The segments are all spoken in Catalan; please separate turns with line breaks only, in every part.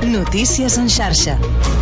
Notícies en xarxa.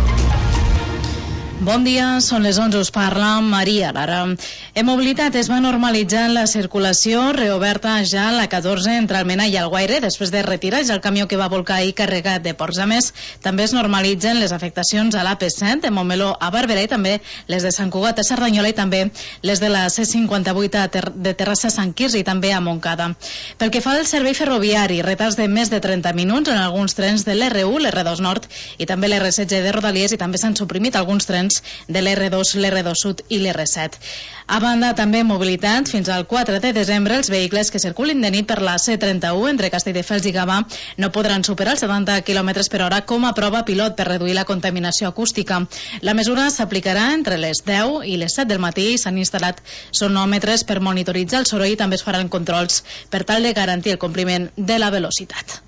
Bon dia, són les 11, us parla Maria Lara. En mobilitat es va normalitzar la circulació, reoberta ja la 14 entre Almenar i Alguaire, després de retirar-se el camió que va volcar ahir carregat de porcs. A més, també es normalitzen les afectacions a l'AP7, de Montmeló a Barberà, i també les de Sant Cugat a Cerdanyola, i també les de la C58 de Terrassa a Sant Quirze i també a Montcada. Pel que fa al servei ferroviari, retards de més de 30 minuts en alguns trens de l'R1, l'R2 Nord i també l'R16 de Rodalies, i també s'han suprimit alguns trens de l'R2, l'R2 Sud i l'R7. A banda, també mobilitat. Fins al 4 de desembre, els vehicles que circulin de nit per la C31 entre Castelldefels i Gavà no podran superar els 70 km per hora com a prova pilot per reduir la contaminació acústica. La mesura s'aplicarà entre les 10 i les 7 del matí i s'han instal·lat sonòmetres per monitoritzar el soroll i també es faran controls per tal de garantir el compliment de la velocitat.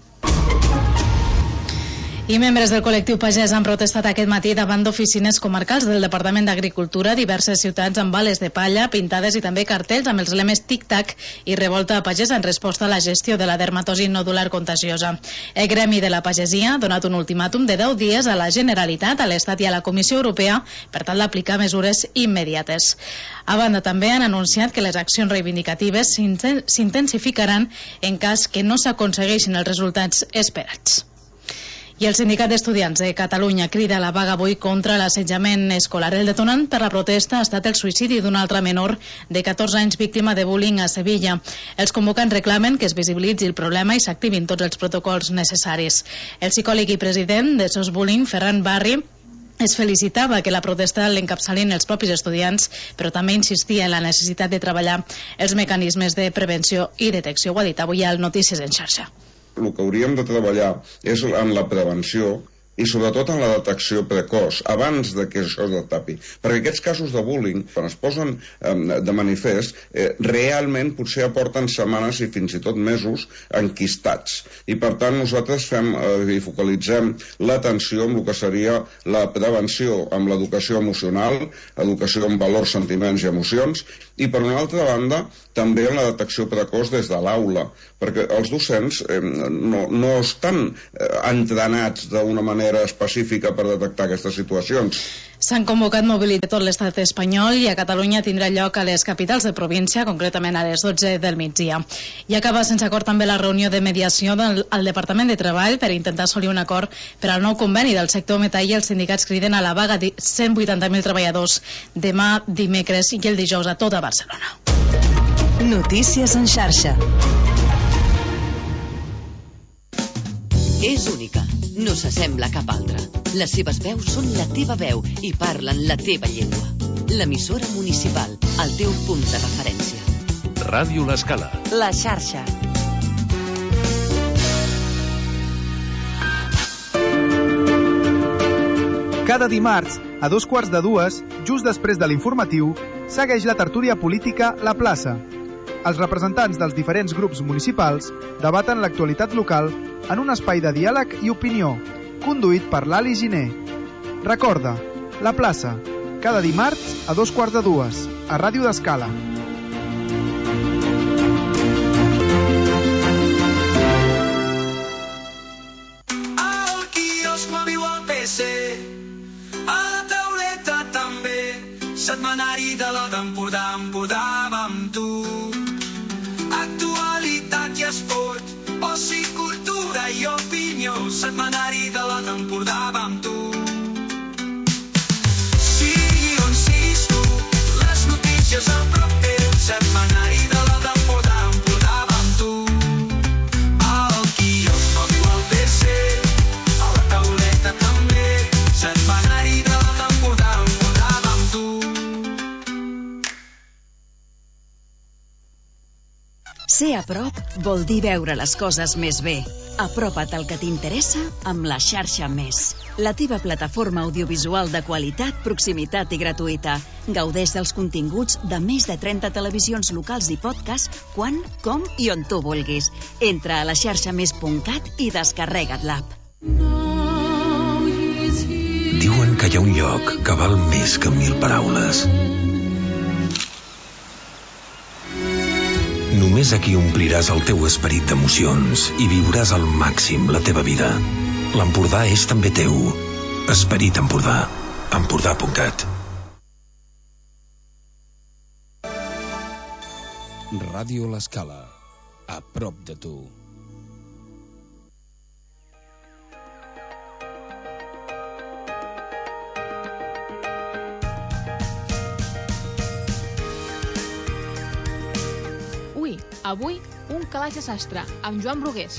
I membres del col·lectiu Pagès han protestat aquest matí davant d'oficines comarcals del Departament d'Agricultura, diverses ciutats amb bales de palla pintades i també cartells amb els lemes tic-tac i revolta pagesa en resposta a la gestió de la dermatosi nodular contagiosa. El gremi de la pagesia ha donat un ultimàtum de 10 dies a la Generalitat, a l'Estat i a la Comissió Europea per tal d'aplicar mesures immediates. A banda, també han anunciat que les accions reivindicatives s'intensificaran en cas que no s'aconsegueixin els resultats esperats. I el Sindicat d'Estudiants de Catalunya crida a la vaga avui contra l'assetjament escolar. El detonant per la protesta ha estat el suïcidi d'una altra menor de 14 anys víctima de bullying a Sevilla. Els convocants reclamen que es visibilitzi el problema i s'activin tots els protocols necessaris. El psicòleg i president de SOS Bullying, Ferran Barri, es felicitava que la protesta l'encapçalin els propis estudiants, però també insistia en la necessitat de treballar els mecanismes de prevenció i detecció. Ho ha dit avui al Notícies en xarxa.
El que hauríem de treballar és en la prevenció i sobretot en la detecció precoç, abans de que això es destapi. Perquè aquests casos de bullying, quan es posen de manifest, realment potser aporten setmanes i fins i tot mesos enquistats. I per tant nosaltres fem i focalitzem l'atenció en el que seria la prevenció amb l'educació emocional, educació en valors, sentiments i emocions, i per una altra banda també en la detecció precoç des de l'aula, perquè els docents no estan entrenats d'una manera específica per detectar aquestes situacions.
S'han convocat mobilitat a tot l'estat espanyol i a Catalunya tindrà lloc a les capitals de província, concretament a les 12 del migdia. I acaba sense acord també la reunió de mediació al Departament de Treball per intentar assolir un acord per al nou conveni del sector metall, i els sindicats criden a la vaga de 180.000 treballadors demà dimecres i el dijous a tota Barcelona.
Notícies en xarxa.
És única, no s'assembla a cap altra. Les seves veus són la teva veu i parlen la teva llengua. L'emissora municipal, el teu punt de referència.
Ràdio L'Escala.
La xarxa.
Cada dimarts, a 2:15, just després de l'informatiu, segueix la tertúlia política La Plaça. Els representants dels diferents grups municipals debaten l'actualitat local en un espai de diàleg i opinió, conduït per l'Ali Giner. Recorda, La Plaça, cada dimarts a 2:15, a Ràdio d'Escala.
Al quiosc mòbil al PC, a la tauleta també, setmanari de la temporada em podava amb tu. Actualitat i esport, oci, cultura i opinió, setmanari de la temporada amb tu. Sigui on siguis tu, les notícies a prop teu, setmanari de la temporada em podava amb tu. Al quiosc mòbil al PC, a la tauleta també, setmanari de la temporada em podava amb tu.
Ser a prop vol dir veure les coses més bé. Apropa't al que t'interessa amb la xarxa Més. La teva plataforma audiovisual de qualitat, proximitat i gratuïta. Gaudeix dels continguts de més de 30 televisions locals i podcast quan, com i on tu vulguis. Entra a laxarxamés.cat i descarrega't l'app.
Diuen que hi ha un lloc que val més que 1000 paraules. Només aquí ompliràs el teu esperit d'emocions i viuràs al màxim la teva vida. L'Empordà és també teu. Esperit Empordà. Empordà.cat.
Ràdio L'Escala. A prop de tu.
Avui, un calaix de sastre, amb Joan Brugués.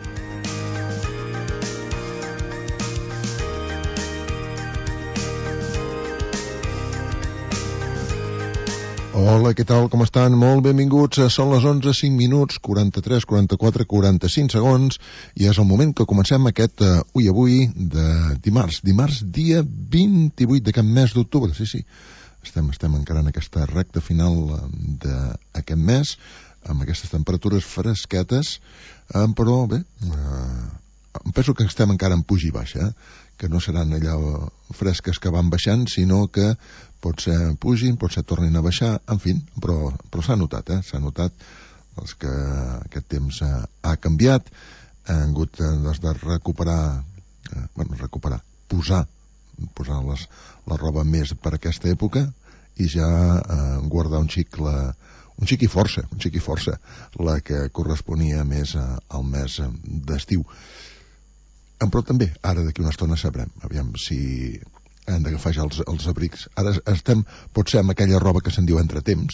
Hola, què tal, com estan? Molt benvinguts. Són les 11, 5 minuts, 43, 44, 45 segons, i és el moment que comencem aquest avui de dimarts, dia 28 d'aquest mes d'octubre. Sí, estem encara en aquesta recta final d'aquest mes, amb aquestes temperatures fresquetes, però bé, em penso que estem encara en puja i baixa, que no seran allà fresques que van baixant, sinó que potser pugin, potser tornin a baixar, en fi, però s'ha notat, s'ha notat que aquest temps ha canviat, han hagut de recuperar, posar la roba més per aquesta època i ja guardar un xic i força, la que corresponia més al mes d'estiu. Però també, ara d'aquí una estona sabrem, aviam si hem d'agafar ja els abrics. Ara estem, potser, amb aquella roba que se'n diu entretemps.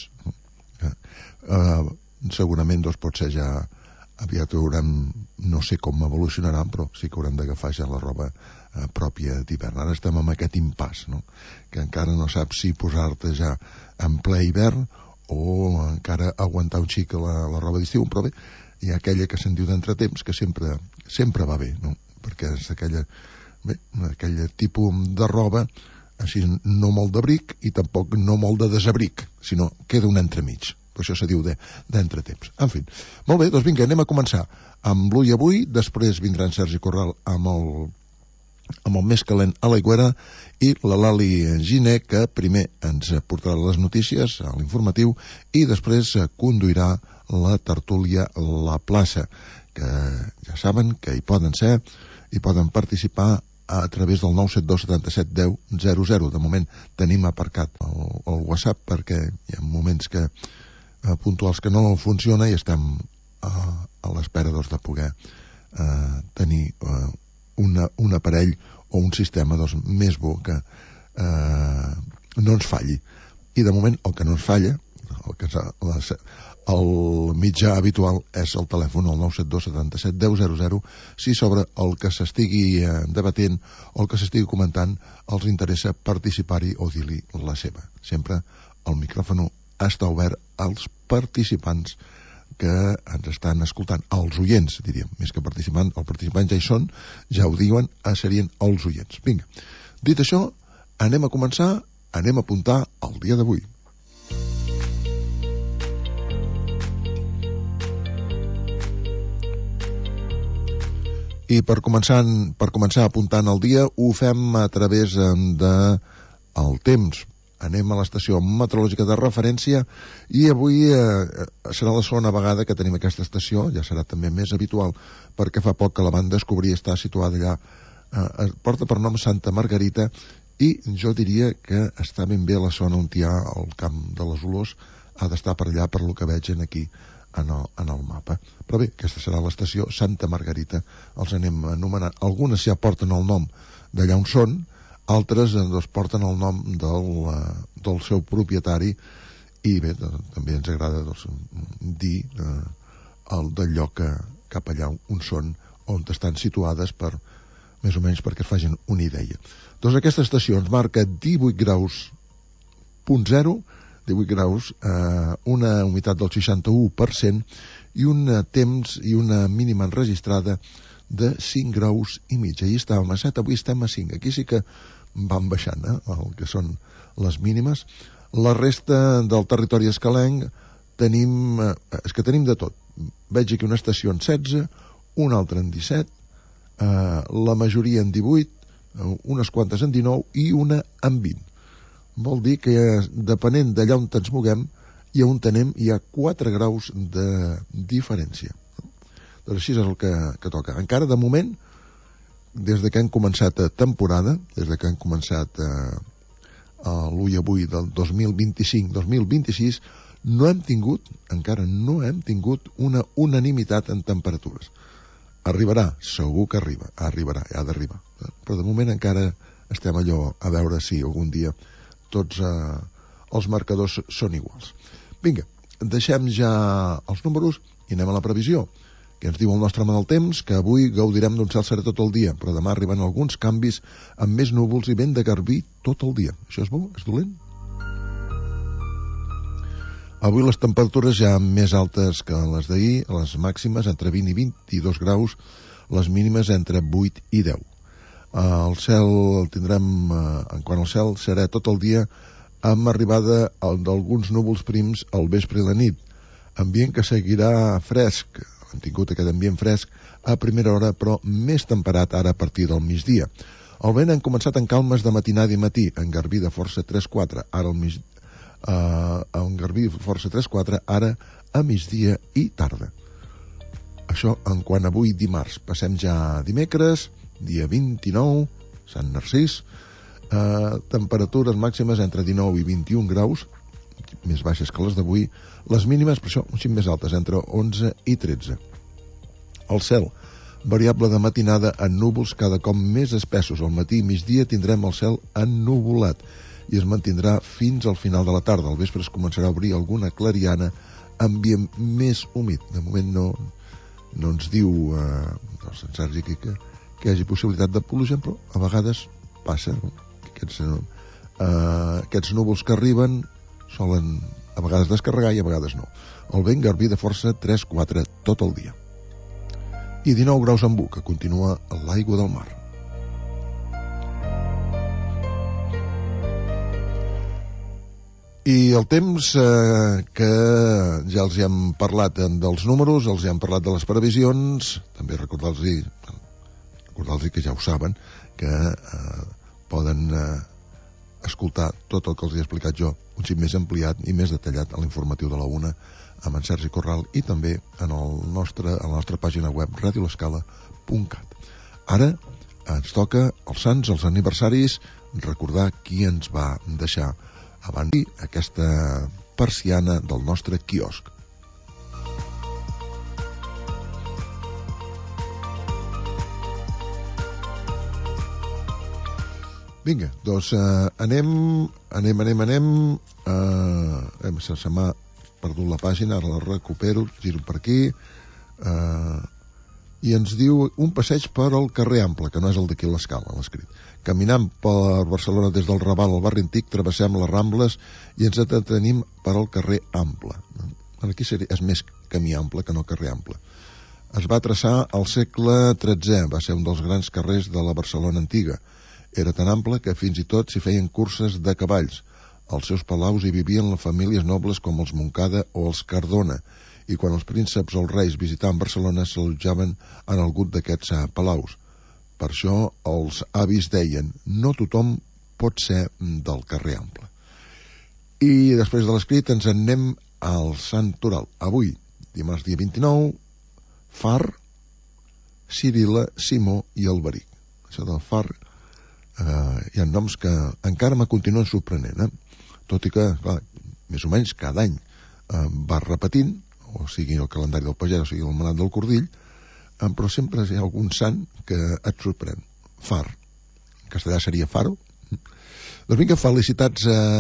Segurament, potser ja aviat haurem, no sé com evolucionarà, però sí que haurem d'agafar ja la roba pròpia d'hivern. Ara estem amb aquest impàs, no? Que encara no saps si posar-te ja en ple hivern o encara aguantar un xic la roba d'estiu, però bé, hi ha aquella que se'n diu d'entretemps que sempre va bé, no? Perquè és aquell tipus de roba, així no molt d'abric i tampoc no molt de desabric, sinó queda un entremig. Per això se diu d'entretemps. En fi, molt bé, doncs vinga, anem a començar amb l'Ui Avui, després vindrà en Sergi Corral amb el més calent a l'aigüera, i la Lali Giner, que primer ens portarà les notícies a l'informatiu i després conduirà la tertúlia La Plaça, que ja saben que hi poden ser, hi poden participar a través del 972 77 10 00. De moment tenim aparcat el WhatsApp perquè hi ha moments puntuals que no funciona i estem a l'espera de poder tenir un aparell o un sistema més bo que no ens falli. I de moment el que no ens falla, el mitjà habitual és el telèfon, el 972 77 10 00, si sobre el que s'estigui debatent o el que s'estigui comentant els interessa participar-hi o dir-li la seva. Sempre el micròfon està obert als participants que ens estan escoltant, als oients, diríem, més que participants. Els participants ja hi són, ja ho diuen, serien els oients. Vinga, dit això, anem a començar, anem a apuntar el dia d'avui. I per començar apuntant el dia, ho fem a través del temps. Anem a l'estació meteorològica de referència i avui serà la segona vegada que tenim aquesta estació, ja serà també més habitual, perquè fa poc que la van descobrir, està situada allà, porta per nom Santa Margarita, i jo diria que està ben bé a la zona on hi ha el Camp de les Olors, ha d'estar per allà, per lo que veig aquí en el mapa. Però bé, aquesta serà l'estació Santa Margarita, els anem anomenant. Algunes ja porten el nom d'allà on són, altres porten el nom del seu propietari, i bé, també ens agrada dir del lloc cap allà on són, on estan situades, per més o menys perquè es facin una idea. Doncs aquesta estació ens marca 18 graus, 18 graus, una humitat del 61% i un temps i una mínima enregistrada de 5 graus i mig. Ahir estàvem a 7, avui estem a 5. Aquí sí que van baixant el que són les mínimes. La resta del territori escalenc tenim de tot. Veig aquí una estació en 16, una altra en 17, la majoria en 18, unes quantes en 19 i una en 20. Vol dir que depenent d'allà on ens moguem i a Untanem hi ha 4 graus de diferència. Doncs així és el que toca. Encara, de moment, des de que hem començat temporada, des de que hem començat l'1 i avui del 2025-2026, encara no hem tingut una unanimitat en temperatures. Arribarà, segur que arribarà, ha d'arribar. Però de moment encara estem allò a veure si algun dia tots els marcadors són iguals. Vinga, deixem ja els números i anem a la previsió, que ens diu el nostre home del temps que avui gaudirem d'un cel serè tot el dia, però demà arriben alguns canvis amb més núvols i vent de garbí tot el dia. Això és bo? És dolent? Avui les temperatures ja més altes que les d'ahir, les màximes entre 20 i 22 graus, les mínimes entre 8 i 10. El cel el tindrem, quant al cel, serà tot el dia amb arribada d'alguns núvols prims al vespre i la nit. Ambient que seguirà fresc, hem tingut aquest ambient fresc a primera hora, però més temperat ara a partir del migdia. El vent han començat en calmes de matinada i matí, en garbí de força 3-4, ara al mig, en garbí de força 3-4, ara a migdia i tarda. Això en quant a avui dimarts. Passem ja a dimecres, dia 29, Sant Narcís, temperatures màximes entre 19 i 21 graus, més baixes que les d'avui, les mínimes, per això, un xic més altes, entre 11 i 13. El cel, variable de matinada en núvols cada cop més espessos. Al matí i migdia tindrem el cel ennuvolat i es mantindrà fins al final de la tarda. Al vespre es començarà a obrir alguna clariana, ambient més humit. De moment no ens diu el Sergi que hi hagi possibilitat de pluja, però a vegades passa, no? Aquests núvols que arriben solen a vegades descarregar i a vegades no. El vent garbí de força 3-4 tot el dia. I 19 graus en Buc, que continua a l'aigua del mar. I el temps que ja els hem parlat dels números, els hem parlat de les previsions, també recordar-los que ja ho saben, que poden escoltar tot el que els he explicat jo un xic més ampliat i més detallat a l'informatiu de la UNA amb en Sergi Corral i també a la nostra pàgina web radiolescala.cat. Ara ens toca els sants, els aniversaris, recordar qui ens va deixar abans aquesta persiana del nostre quiosc. Vinga, doncs anem. Se m'ha perdut la pàgina, ara la recupero, giro per aquí. I ens diu un passeig per al carrer Ample, que no és el d'aquí a l'Escala, l'escrit. Caminant per Barcelona des del Raval al barri antic, travessem les Rambles i ens detenim per al carrer Ample. Aquí és més camí ample que no carrer Ample. Es va traçar al segle XIII, va ser un dels grans carrers de la Barcelona antiga. Era tan ample que fins i tot s'hi feien curses de cavalls. Als seus palaus hi vivien les famílies nobles com els Montcada o els Cardona, i quan els prínceps o els reis visitaven Barcelona s'allotjaven en algun d'aquests palaus. Per això els avis deien: no tothom pot ser del carrer Ample. I després de l'escrit ens en anem al Sant Toral. Avui, dimarts dia 29, Far, Cirila, Simó i Alberic. Això del Far hi ha noms que encara me continuen sorprenent, tot i que, clar, més o menys cada any va repetint, o sigui el calendari del pagès, o sigui el manat del cordill, però sempre hi ha algun sant que et sorprèn. Far, en castellà seria Faro. Doncs vinga, felicitats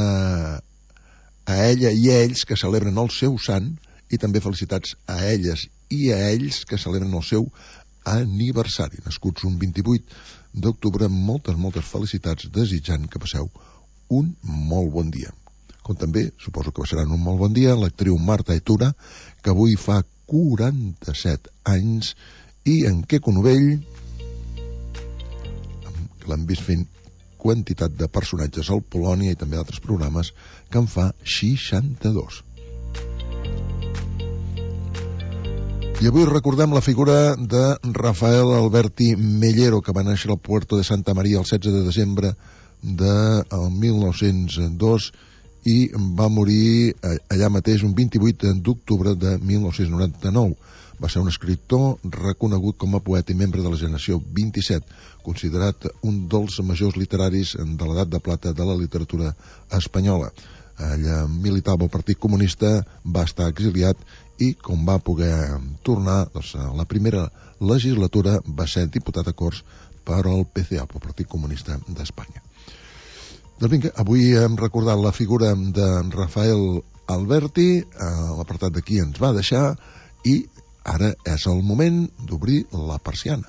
a ella i a ells que celebren el seu sant, i també felicitats a elles i a ells que celebren el seu aniversari, nascuts un 28 d'octubre. Moltes felicitats, desitjant que passeu un molt bon dia. Com també, suposo que passaran un molt bon dia, l'actriu Marta Etura, que avui fa 47 anys, i en Queco Novell, que l'hem vist fent quantitat de personatges al Polònia i també altres programes, que en fa 62. I avui recordem la figura de Rafael Alberti Mellero, que va néixer al Puerto de Santa Maria el 16 de desembre de 1902 i va morir allà mateix un 28 d'octubre de 1999. Va ser un escriptor reconegut com a poeta i membre de la generació 27, considerat un dels majors literaris de l'edat de plata de la literatura espanyola. Ella militava al Partit Comunista, va estar exiliat i, com va poder tornar, doncs, la primera legislatura va ser diputat a Corts per al PCA, pel Partit Comunista d'Espanya. Doncs vinga, avui hem recordat la figura de Rafael Alberti, l'apartat d'aquí ens va deixar, i ara és el moment d'obrir la persiana.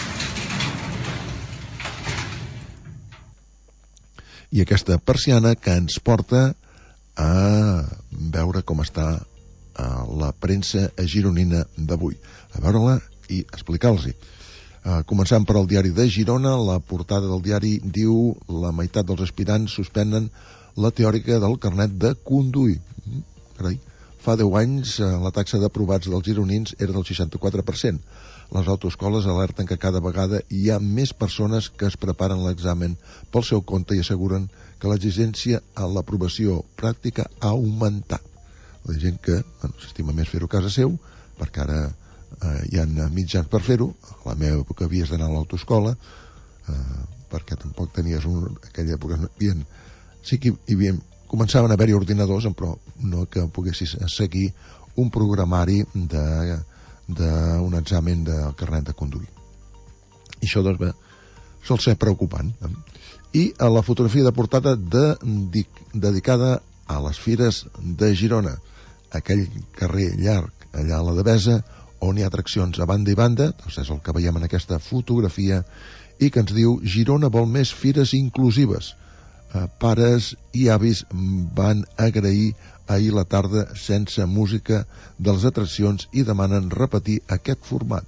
I aquesta persiana que ens porta a veure com està la premsa gironina d'avui. A veure-la i explicar-los-hi. Començant per al diari de Girona, la portada del diari diu: la meitat dels aspirants suspenen la teòrica del carnet de conduir. Carai. Fa 10 anys la taxa d'aprovats dels gironins era del 64%. Les autoescoles alerten que cada vegada hi ha més persones que es preparen l'examen pel seu compte i asseguren que l'exigència a l'aprovació pràctica ha augmentat. La gent que s'estima més fer-ho a casa seu, perquè ara hi ha mitjans per fer-ho. A la meva època havies d'anar a l'autoescola, perquè tampoc tenies aquella època sí que hi havia, començaven a haver-hi ordinadors, però no que poguessis seguir un programari d'un examen de carnet de conduir. I això doncs sol ser preocupant. I a la fotografia de portada dedicada a les fires de Girona, aquell carrer llarg allà a la Devesa on hi ha atraccions a banda i banda, doncs és el que veiem en aquesta fotografia, i que ens diu: Girona vol més fires inclusives. Pares i avis van agrair ahir la tarda sense música de les atraccions i demanen repetir aquest format.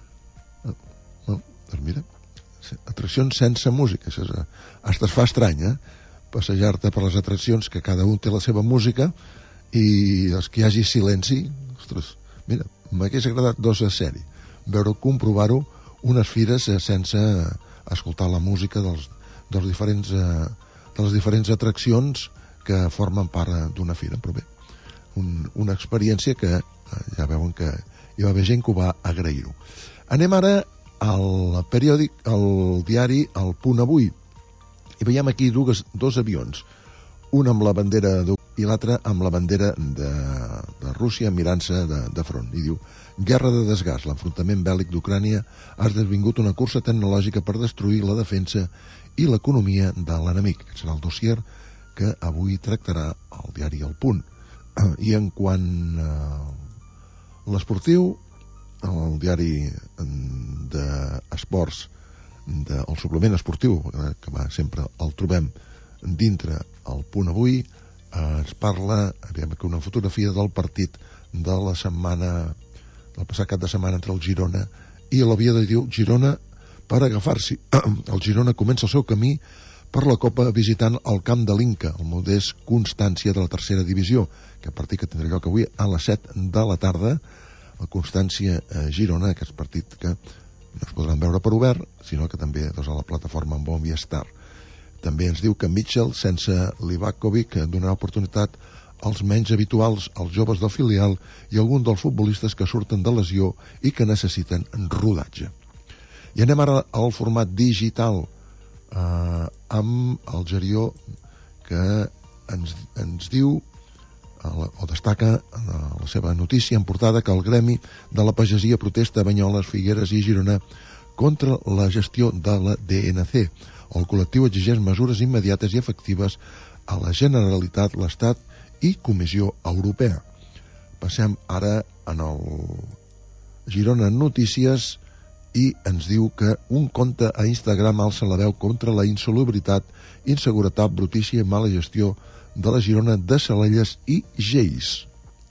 Doncs mira, atraccions sense música. Hasta es fa estrany, passejar-te per les atraccions, que cada un té la seva música, i els que hi hagi silenci. Ostres, mira, m'hagués agradat dos a sèrie, comprovar-ho, unes fires sense escoltar la música de les diferents atraccions que formen part d'una fira. Però bé, una experiència que ja veuen que hi va haver gent que ho va agrair-ho. Anem ara al periòdic, al diari El Punt Avui, i veiem aquí dos avions, un amb la bandera i l'altre amb la bandera de Rússia mirant-se de front. I diu: guerra de desgast, l'enfrontament bèl·lic d'Ucrània ha esdevingut una cursa tecnològica per destruir la defensa i l'economia de l'enemic. Aquest serà el dossier que avui tractarà el diari El Punt. I en quant a l'esportiu, el diari d'esports, el suplement esportiu, que sempre el trobem dintre El Punt Avui, ens parla, veiem aquí una fotografia del partit de la setmana, del passat cap de setmana entre el Girona i l'Oviedo, i diu: Girona per agafar-s'hi. El Girona comença el seu camí per la Copa visitant el camp de l'Inca, el modest Constància de la tercera divisió, que partit que tindrà lloc avui a les 7 de la tarda, la Constància Girona, aquest partit que no es podran veure per obert, sinó que també a la plataforma en Movistar. També ens diu que Mitchell, sense Livakovic, donarà oportunitat als menys habituals, als joves del filial i alguns dels futbolistes que surten de lesió i que necessiten rodatge. I anem ara al format digital, amb el Gerió, que ens diu o destaca la seva notícia en portada que el gremi de la pagesia protesta a Banyoles, Figueres i Girona contra la gestió de la DNC. El col·lectiu exigeix mesures immediates i efectives a la Generalitat, l'Estat i Comissió Europea. Passem ara en el Girona Notícies i ens diu que un compte a Instagram alça la veu contra la insalubritat, inseguretat, brutícia i mala gestió de la Girona de Salelles i Geis.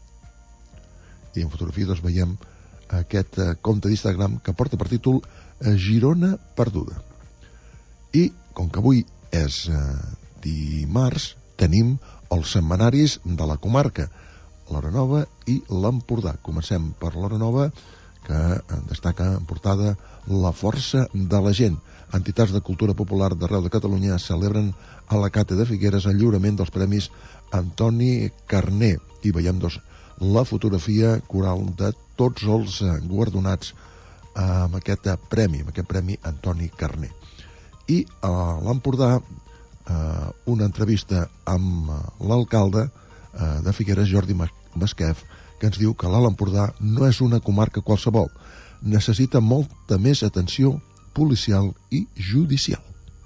I en fotografia doncs veiem aquest compte d'Instagram que porta per títol Girona perduda. I com que avui és dimarts, tenim els setmanaris de la comarca, l'Hora Nova i l'Empordà. Comencem per l'Hora Nova, que destaca en portada la força de la gent. Entitats de cultura popular d'arreu de Catalunya celebren a la Cate de Figueres el lliurament dels premis Antoni Carner. I veiem la fotografia coral de tots els guardonats amb aquest premi Antoni Carner. I a l'Empordà, una entrevista amb l'alcalde de Figueres, Jordi Masquef, que ens diu que l'Alt Empordà no és una comarca qualsevol, necessita molta més atenció policial i judicial.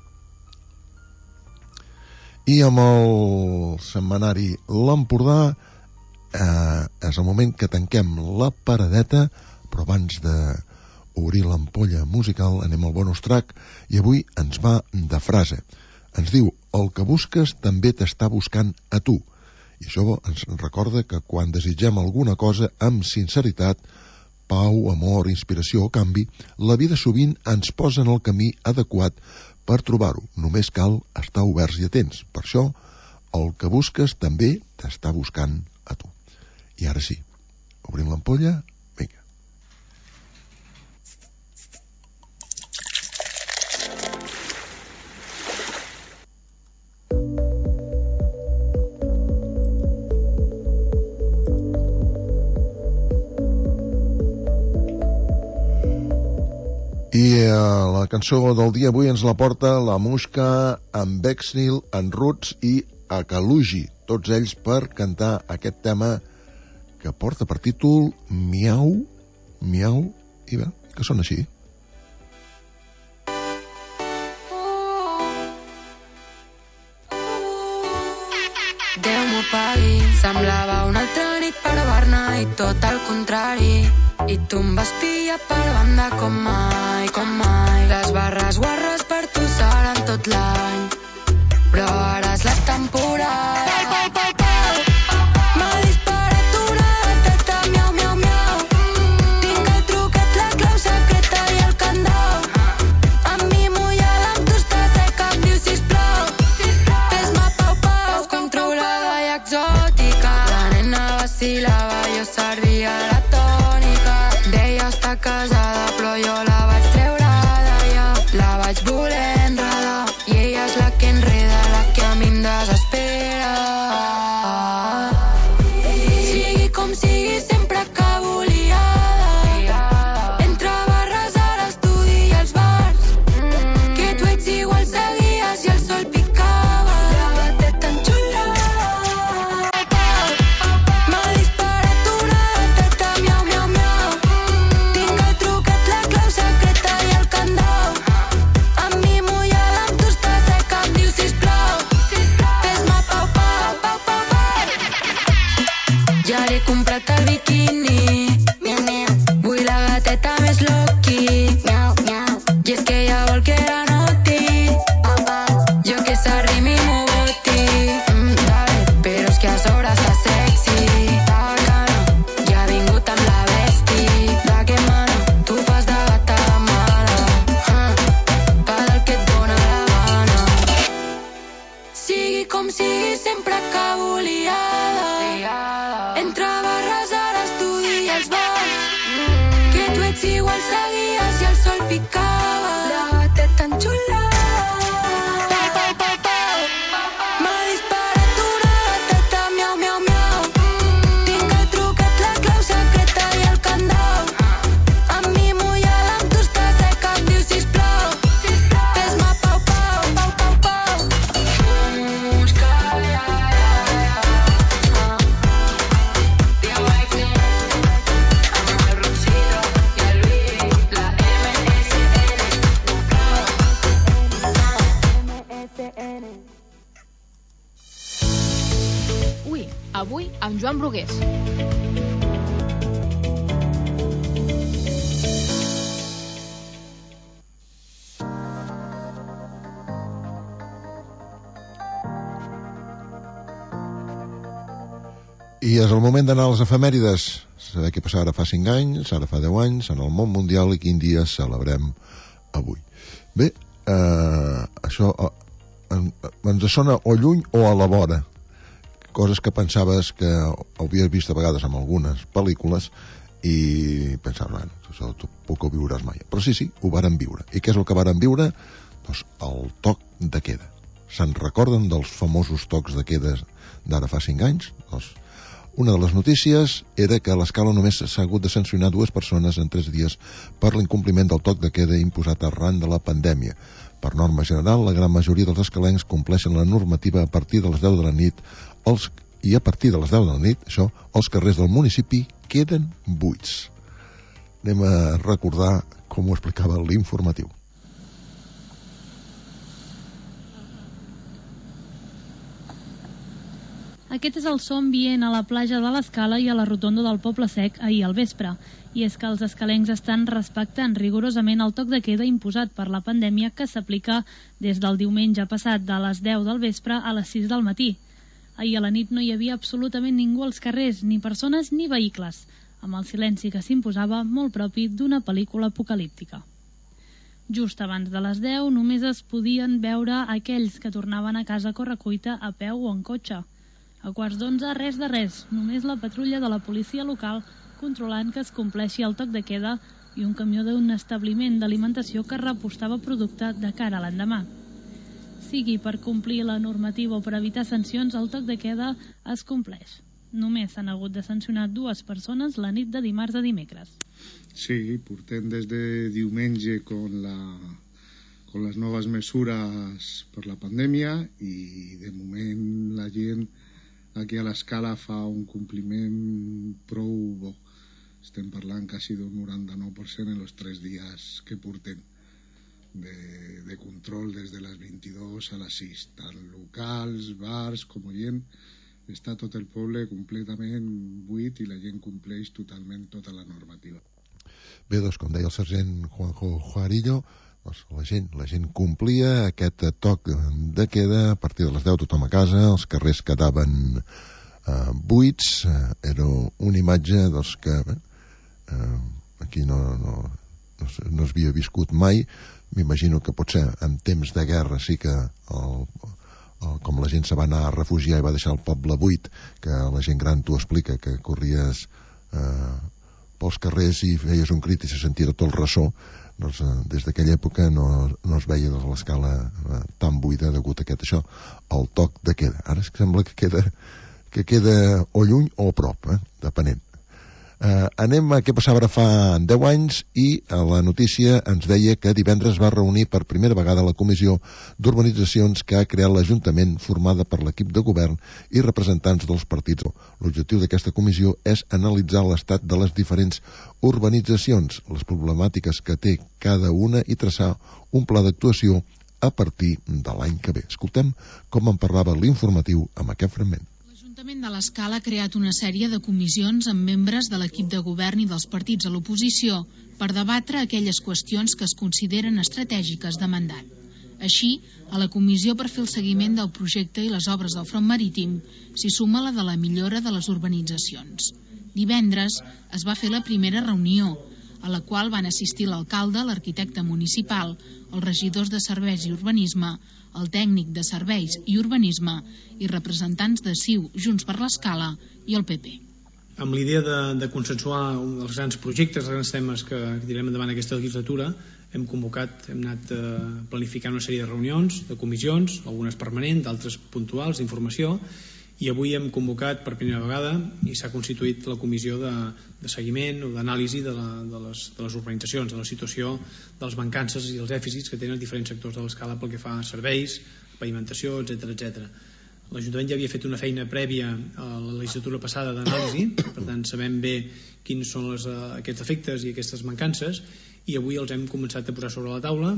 I amb el setmanari L'Empordà és el moment que tanquem la paradeta, però abans d'obrir l'ampolla musical anem al bonus track, i avui ens va de frase. Ens diu: el que busques també t'està buscant a tu. I això ens recorda que quan desitgem alguna cosa amb sinceritat, pau, amor, inspiració o canvi, la vida sovint ens posa en el camí adequat per trobar-ho. Només cal estar oberts i atents. Per això, el que busques també t'està buscant a tu. I ara sí, obrim l'ampolla. Vinga. I la cançó del dia avui ens la porta la Mushka, en Bexnil, en Roots i Akalugi, tots ells per cantar aquest tema que porta per títol Miau, Miau, i bé, que són així.
Déu m'ho pagui, semblava una altra nit per Barna i tot el contrari. I tu em vas pillar per banda com mai, com mai. Les barres guarres per tu seran tot l'any, però ara és la temporada. M'ha disparat una gateta, miau, miau, miau. Tinc el truquet, la clau secreta i el candau. Amb mi mullada, amb tu està seca, em diu sisplau. Fes-me pau, pau, controlada i exòtica. La nena vacilava, jo servia la tònica. Deia està casada, però jo la vaig treure d'allà. La vaig voler enredar i ella és la que enreda, la que a mi em desespera. Sigui com sigui, sempre acabo liada. Entre barres a l'estudi i els bars, que tu ets igual seguies i el sol picava. La gateta enxulada. M'ha disparat una gateta, miau, miau, miau. Tinc el truquet, la clau secreta i el candau. Amb mi mullada, amb tu està seca, em diu sisplau. Fes-me pau, pau, pau, pau, pau. Ja li he comprat el biquini, vull la gateta més loqui, i és que ella vol que la noti, jo que s'arrimi m'ho boti. Dale, però és que a sobre està sexy, està bacana, ja ha vingut amb la besti. De què mana, tu fas de gata de mala, fa del que et dóna la gana. Sigui com sigui, sempre acabo liada. Entre barres a l'estudi i els bars, que tu ets igual seguies i el sol picava. La gateta enxulada. M'ha disparat una gateta, miau, miau, miau. Tinc el truquet, la clau secreta i el candau. Amb mi mullada, amb tu està seca, em diu sisplau. Fes-me pau, pau, pau, pau, pau. Mushka, ja, ja, ja. Tío Bexnil, amb el Roxito i el Luis, la MSN.
Ui, avui amb Joan Brugués.
I és el moment d'anar a les efemèrides, saber què passava ara fa 5 anys, ara fa 10 anys, en el món mundial i quin dia celebrem avui. Bé, això ens sona o lluny o a la vora, coses que pensaves que havies vist a vegades en algunes pel·lícules i pensava, bueno, això tampoc ho viuràs mai. Però sí, ho varen viure. I què és el que varen viure? Doncs el toc de queda. Se'n recorden dels famosos tocs de queda d'ara fa 5 anys? Doncs una de les notícies era que a l'Escala només s'ha hagut de sancionar 2 persones en 3 dies per l'incompliment del toc de queda imposat arran de la pandèmia. Per norma general, la gran majoria dels escalencs compleixen la normativa a partir de les 10 de la nit i a partir de les 10 de la nit, els carrers del municipi queden buits. Anem a recordar com ho explicava l'informatiu.
Aquest és el so ambient a la platja de l'Escala i a la rotonda del Poble Sec ahir al vespre. I és que els escalencs estan respectant rigorosament el toc de queda imposat per la pandèmia que s'aplica des del diumenge passat de les 10 del vespre a les 6 del matí. Ahir a la nit no hi havia absolutament ningú als carrers, ni persones ni vehicles, amb el silenci que s'imposava molt propi d'una pel·lícula apocalíptica. Just abans de les 10 només es podien veure aquells que tornaven a casa a correcuita a peu o en cotxe. A 11:15, res de res, només la patrulla de la policia local controlant que es compleixi el toc de queda i un camió d'un establiment d'alimentació que repostava producte de cara a l'endemà. Sigui per complir la normativa o per evitar sancions, el toc de queda es compleix. Només s'han hagut de sancionar 2 persones la nit de dimarts a dimecres.
Sí, portem des de diumenge con les noves mesures per la pandèmia i de moment la gent aquí a l'Escala fa un compliment prou bo. Estem parlant quasi d'un 99% en els 3 dies que portem de control des de les 22 a les 6, tant locals, bars com gent. Està tot el poble completament buit i la gent compleix totalment tota la normativa.
Bé, doncs, com deia el sergent Juanjo Juarillo, doncs la gent complia aquest toc de queda. A partir de les 10 tothom a casa, els carrers quedaven buits. Era una imatge doncs, que aquí no s'havia viscut mai. M'imagino que potser en temps de guerra sí que com la gent se va anar a refugiar i va deixar el poble buit, que la gent gran t'ho explica, que corries pels carrers i feies un crit i se sentia tot el ressò. Doncs, des d'aquella època no es veia l'Escala tan buida degut a el toc de queda. Ara sembla que queda o lluny o a prop, depenent. Anem a què passava ara fa 10 anys i la notícia ens deia que divendres va reunir per primera vegada la comissió d'urbanitzacions que ha creat l'Ajuntament, formada per l'equip de govern i representants dels partits. L'objectiu d'aquesta comissió és analitzar l'estat de les diferents urbanitzacions, les problemàtiques que té cada una i traçar un pla d'actuació a partir de l'any que ve. Escoltem com en parlava l'informatiu amb aquest fragment.
L'Ajuntament de l'Escala ha creat una sèrie de comissions amb membres de l'equip de govern i dels partits a l'oposició per debatre aquelles qüestions que es consideren estratègiques de mandat. Així, a la comissió per fer el seguiment del projecte i les obres del front marítim s'hi suma la de la millora de les urbanitzacions. Divendres es va fer la primera reunió, a la qual van assistir l'alcalde, l'arquitecte municipal, els regidors de Serveis i Urbanisme, el tècnic de Serveis i Urbanisme i representants de CiU, Junts per l'Escala i el PP.
Amb l'idea de consensuar un dels grans projectes, els grans temes que tirem endavant aquesta legislatura, hem anat planificant una sèrie de reunions, de comissions, algunes permanents, d'altres puntuals, d'informació, i avui hem convocat per primera vegada i s'ha constituït la comissió de seguiment o d'anàlisi de les urbanitzacions, de la situació de les mancances i els dèficits que tenen els diferents sectors de l'Escala pel que fa a serveis, pavimentació, etc. L'Ajuntament ja havia fet una feina prèvia a la legislatura passada d'anàlisi, per tant sabem bé quins són aquests efectes i aquestes mancances, i avui els hem començat a posar sobre la taula.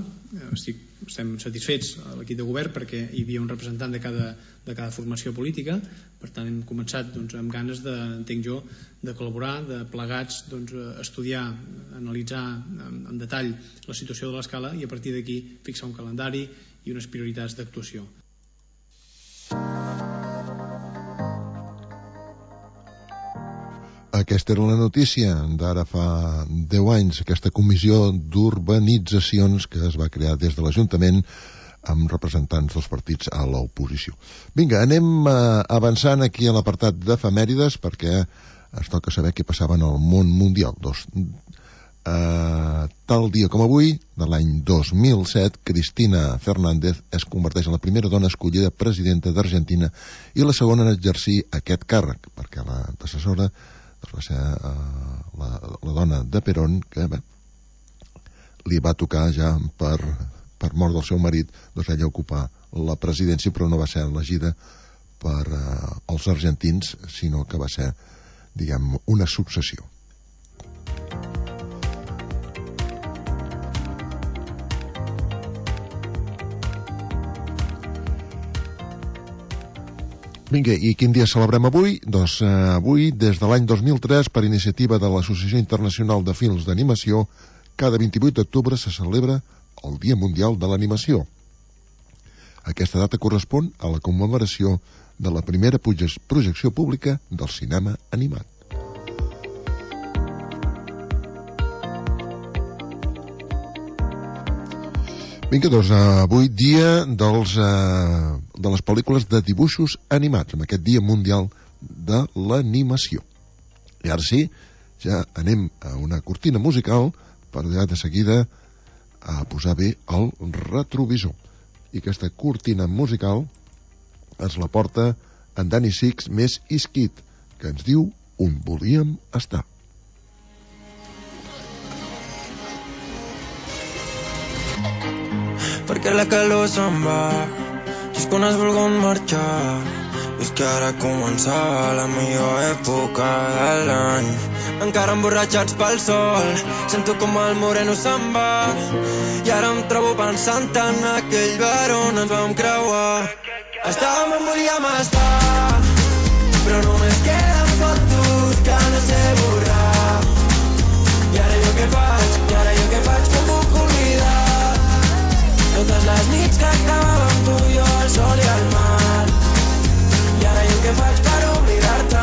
Estem satisfets a l'equip de govern perquè hi havia un representant de cada formació política, per tant hem començat amb ganes entenc jo, de col·laborar, de plegats estudiar, analitzar en detall la situació de l'Escala i a partir d'aquí fixar un calendari i unes prioritats d'actuació.
Aquesta era la notícia d'ara fa 10 anys, aquesta comissió d'urbanitzacions que es va crear des de l'Ajuntament amb representants dels partits a l'oposició. Vinga, anem avançant aquí a l'apartat d'efemèrides perquè ens toca saber què passava en el món mundial. Tal dia com avui, de l'any 2007, Cristina Fernández es converteix en la primera dona escollida presidenta d'Argentina i la segona en exercir aquest càrrec, perquè la antecessora va ser la dona de Perón, que li va tocar ja per mort del seu marit, doncs ella ocupar la presidència, però no va ser elegida per els argentins, sinó que va ser, diguem, una successió. Vinga, i quin dia celebrem avui? Doncs avui, des de l'any 2003, per iniciativa de l'Associació Internacional de Films d'Animació, cada 28 d'octubre se celebra el Dia Mundial de l'Animació. Aquesta data correspon a la commemoració de la primera projecció pública del cinema animat. Vinga, doncs avui dia de les pel·lícules de dibuixos animats, amb aquest Dia Mundial de l'Animació. I ara sí, ja anem a una cortina musical per ja de seguida a posar bé el retrovisor. I aquesta cortina musical ens la porta en Danny Six més Isquit, que ens diu On volíem estar.
Perquè la calor se'n va, just quan has volgut marxar. És que ara començava la millor època de l'any. Encara emborratxats pel sol, sento com el moreno se'n va. I ara em trobo pensant en aquell bar on ens vam creuar. Estàvem on volíem estar, però només queden fotos que no sé borrar. I ara jo què faig, com puc oblidar totes les nits que acabàvem tu i jo al sol i al mar. I ara jo què faig per oblidar-te?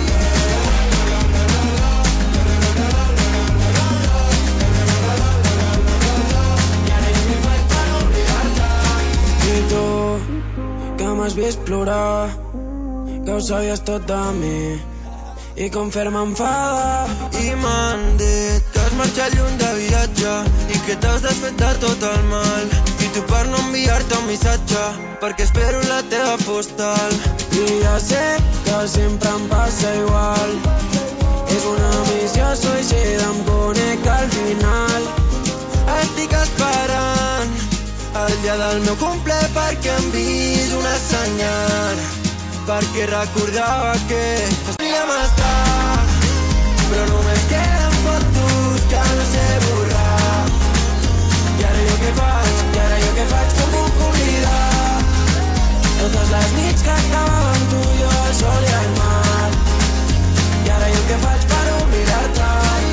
I tu, que m'has vist plorar, que ho sabies tot de mi, i com fer-me enfadar. I m'han dit que has marxat lluny de viatge i que t'has desfet de tot el mal. I tu per no enviar-te un missatge, perquè espero la teva postal. I ja sé que sempre em passa igual, és una missió suïcida, em conec al final. Estic esperant el dia del meu cumple perquè em vis una senyal, perquè recordava que podríem estar, però només queden fotos que no sé borrar. I ara jo què faig, com puc oblidar totes les nits que acabàvem tu i jo al sol i al mar. I ara jo què faig per oblidar-te?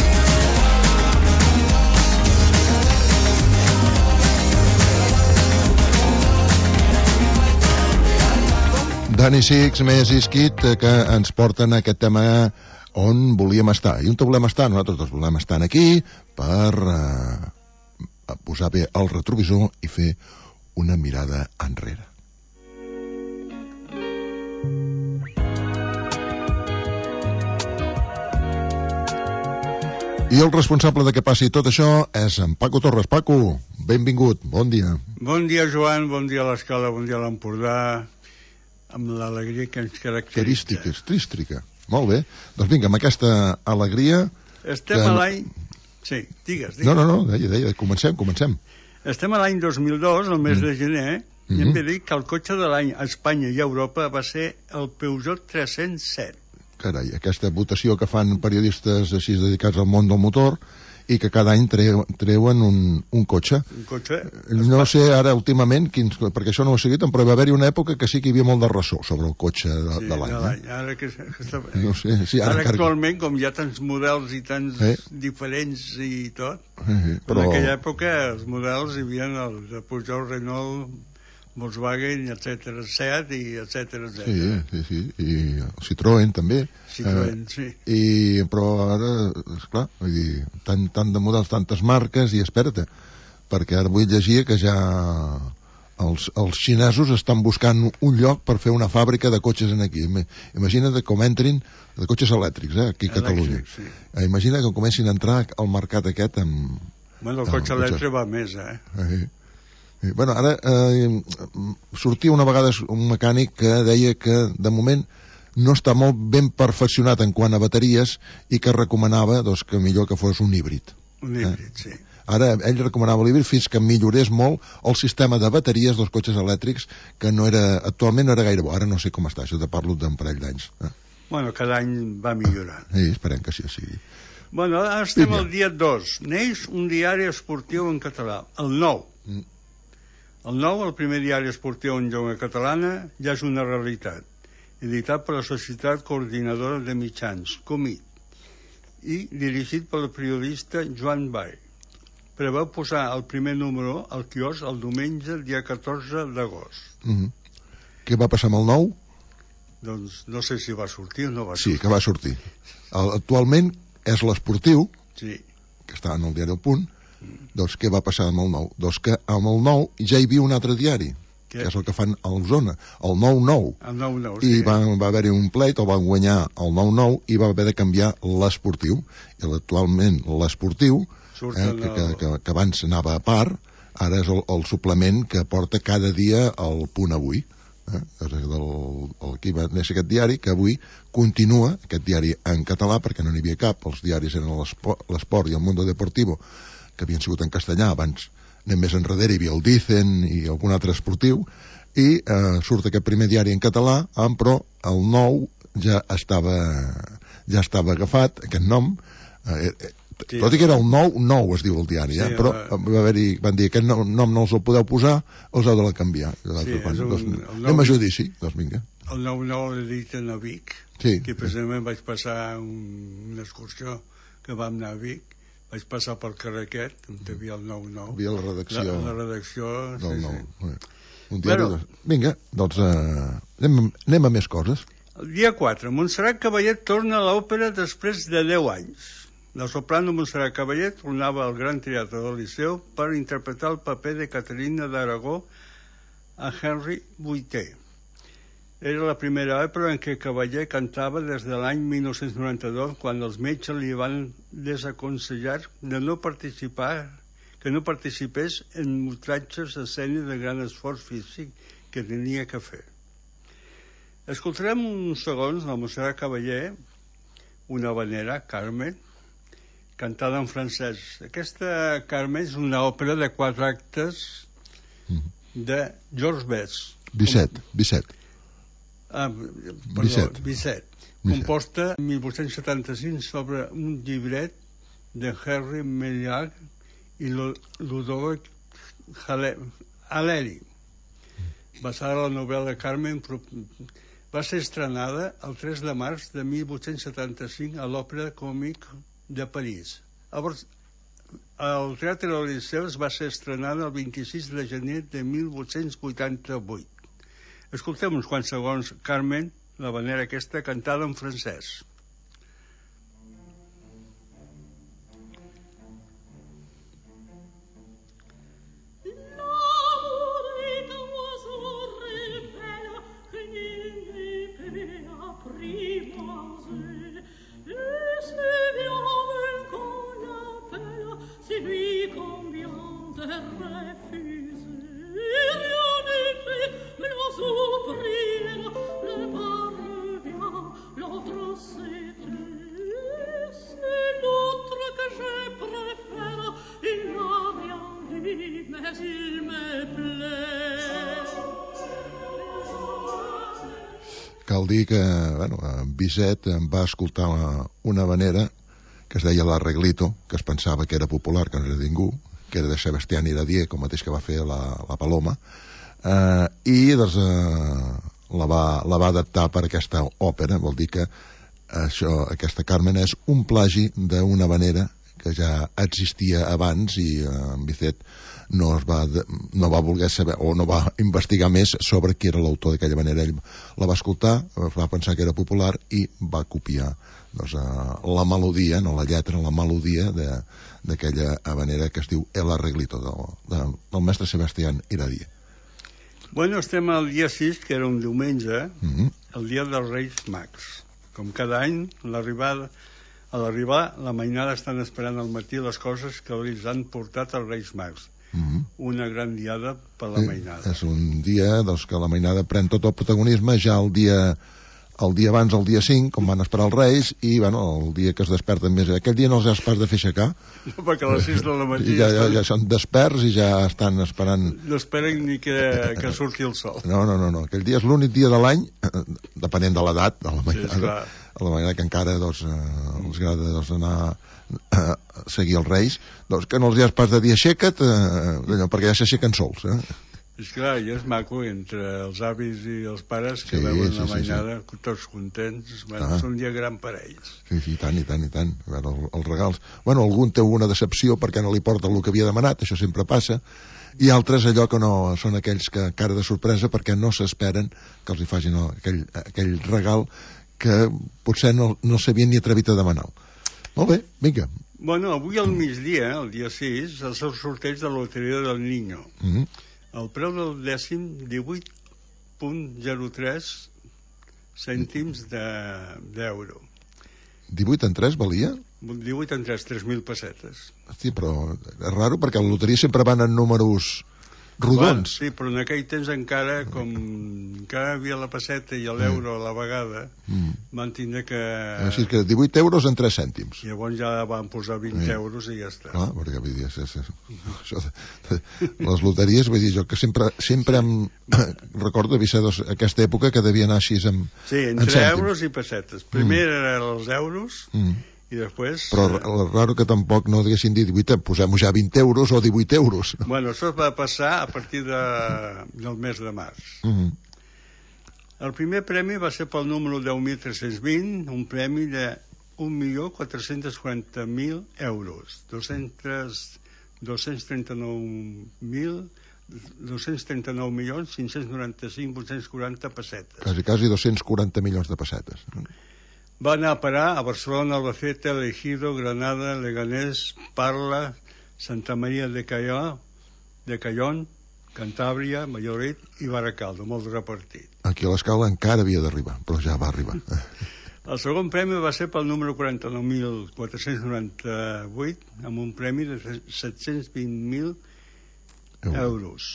Danny Six més Isquit, que ens porten aquest tema on volíem estar. I on volem estar? Nosaltres doncs volem estar aquí per posar bé el retrovisor i fer una mirada enrere. I el responsable de que passi tot això és en Paco Torres. Paco, benvingut, bon dia.
Bon dia, Joan, bon dia a l'Escala, bon dia a l'Empordà, amb l'alegria que ens caracteritza.
Trística. Molt bé. Doncs vinga, amb aquesta alegria...
Estem a l'any... Sí, digues.
No, deia, comencem.
Estem a l'any 2002, el mes de gener, i hem de dir que el cotxe de l'any a Espanya i a Europa va ser el Peugeot 307.
Carai, aquesta votació que fan periodistes així dedicats al món del motor i que cada any treuen un cotxe.
Un cotxe?
No sé ara últimament, perquè això no ho he seguit, però va haver-hi una època que sí que hi havia molt de ressò sobre el cotxe de l'any.
Ara que
no sé, sí,
ara actualment, com hi ha tants models i tants diferents i tot, però... en aquella època els models hi havia els Peugeot, Renault, Volkswagen, etc., Seat i etc.
Sí, i el Citroën també.
Citroën, sí.
Però ara, esclar, vull dir, tant de models, tantes marques, i espera't, perquè ara vull llegir que ja els xinesos estan buscant un lloc per fer una fàbrica de cotxes aquí. Imagina't com entrin de cotxes elèctrics, aquí a Catalunya. Sí. Imagina't que comencin a entrar al mercat aquest amb...
Bueno, el cotxe elèctric va més,
Bueno, ara sortia una vegada un mecànic que deia que de moment no està molt ben perfeccionat en quant a bateries i que recomanava que millor que fos un híbrid.
Un híbrid, sí.
Ara ell recomanava l'híbrid fins que millorés molt el sistema de bateries dels cotxes elèctrics, que actualment no era gaire bo. Ara no sé com està, això te parlo d'un parell d'anys.
Bueno, cada any va millorant.
Sí, esperem que així sigui.
Bueno, ara estem al dia 2. Neix un diari esportiu en català, el Nou. El Nou, el primer diari esportiu en llengua catalana, ja és una realitat. Editat per la Societat Coordinadora de Mitjans, Comit, i dirigit pel periodista Joan Vall. Preveu posar el primer número al quiosc el diumenge, dia 14 d'agost.
Què va passar amb el Nou?
Doncs no sé si va sortir o no va sortir.
Sí, que va sortir. Actualment és l'Esportiu,
sí,
que està en el diari El Punt. Doncs què va passar amb el Nou? Doncs que amb el Nou ja hi havia un altre diari, que és el que fan a Osona, el 9-9.
El 9-9, sí.
I va haver-hi un pleit, el van guanyar el 9-9 i va haver de canviar l'Esportiu. I actualment l'Esportiu, que abans anava a part, ara és el suplement que porta cada dia el Punt Avui. Aquí va néixer aquest diari, que avui continua, aquest diari en català, perquè no n'hi havia cap. Els diaris eren l'Esport i el Mundo Deportivo, que havien sigut en castellà. Abans anem més enrere, hi havia el Dicen i algun altre esportiu, i surt aquest primer diari en català, però el Nou ja estava agafat, aquest nom, tot i que era el 9-9 es diu el diari, però van dir aquest nom no els el podeu posar, els heu de la canviar. Anem a judici, doncs vinga.
El 9-9 l'editen a Vic, que precisament vaig passar una excursió que vam anar a Vic, vaig passar pel carrer aquest, on hi havia el 9-9.
Hi havia la redacció
del
9. Un diari... Vinga, doncs anem a més coses.
El dia 4, Montserrat Caballé torna a l'òpera després de 10 anys. La soprano Montserrat Caballé tornava al Gran Teatre del Liceu per interpretar el paper de Caterina d'Aragó a Henry VIII. Era la primera òpera en què Caballé cantava des de l'any 1992, quan els metges li van desaconsellar que no participés en mostratges d'escena de gran esforç físic que tenia que fer. Escoltarem uns segons de Montserrat Caballé, una habanera, Carmen, cantada en francès. Aquesta Carmen és una òpera de 4 actes de Georges
Bizet.
Bizet. Composta en 1875 sobre un llibret de Henri Méliès i Ludovic Haléry. Basada en la novel·la Carmen, va ser estrenada el 3 de març de 1875 a l'Òpera Comique de París. Llavors, el Teatre del Liceu va ser estrenada el 26 de gener de 1888. Escoltem uns quants segons Carmen, la habanera aquesta, cantada en francès.
Cal dir que Bizet va escoltar una habanera que es deia l'Arreglito, que es pensava que era popular, que no era ningú, que era de Sebastián Iradier, com mateix que va fer la Paloma, i doncs la va adaptar per aquesta òpera. Vol dir que aquesta Carmen és un plagi d'una habanera que ja existia abans, i Bizet no va voler saber o no va investigar més sobre qui era l'autor d'aquella manera. Ell la va escoltar, va pensar que era popular i va copiar la melodia, no la lletra, la melodia d'aquella habanera que es diu El Arreglito, del mestre Sebastián Iradier.
Bueno, estem al dia 6, que era un diumenge, el dia dels Reis Mags. Com cada any, a l'arribar, la mainada estan esperant al matí les coses que els han portat els Reis Mags. Una gran diada per la mainada.
És un dia que la mainada pren tot el protagonisme ja el dia abans, el dia 5, com van esperar els Reis, i el dia que es desperten més. Aquell dia no els has pas de fer aixecar.
No, perquè a les 6 del matí
ja són desperts i ja estan esperant...
No esperen ni que surti el sol.
No. Aquell dia és l'únic dia de l'any, depenent de l'edat de la mainada, a la mainada que encara els agrada anar a seguir els Reis, que no els has pas de dir aixeca't, perquè ja s'aixequen sols,
És clar, i és maco entre els avis i els pares que veuen la mainada tots contents. És un dia gran per a ells.
Sí, tant, i tant. Els regals. Algun té una decepció perquè no li porta el que havia demanat, això sempre passa, i altres allò que no són aquells que cara de sorpresa perquè no s'esperen que els hi facin aquell regal que potser no s'havien ni atrevit a demanar. Molt bé, vinga.
Avui al migdia, el dia 6, és el sorteig de la loteria del Niño. El preu del dècim, 18,03 cèntims d'euro.
18 en 3 valia?
18 en 3, 3.000 pessetes.
Hosti, però és raro perquè la loteria sempre van en números rodons.
Sí, però en aquell temps encara, com encara havia la pesseta i l'euro a la vegada, van tindre que...
Així que 18 euros en 3 cèntims.
Llavors ja van posar 20 euros i ja està.
Clar, perquè vull dir, això les loteries, vull dir, jo que sempre em recordo d'haver vist aquesta època que devia anar així en cèntims.
Sí, entre euros i pessetes. Primer eren els euros... I després...
Però raro que tampoc no haguessin dit 18, posem-ho ja 20 euros o 18 euros.
Això va passar a partir del mes de març. El primer premi va ser pel número 10.320, un premi de 1.440.000 euros, 239.595.840 pessetes.
Quasi 240 milions de pessetes.
Va anar a parar a Barcelona, Albacete, Ejido, Granada, Leganés, Parla, Santa Maria de Callón, Cantàbria, Valladolid i Baracaldo, molt repartit.
Aquí a l'escala encara havia d'arribar, però ja va arribar.
El segon premi va ser pel número 49.498, amb un premi de 720.000 euros,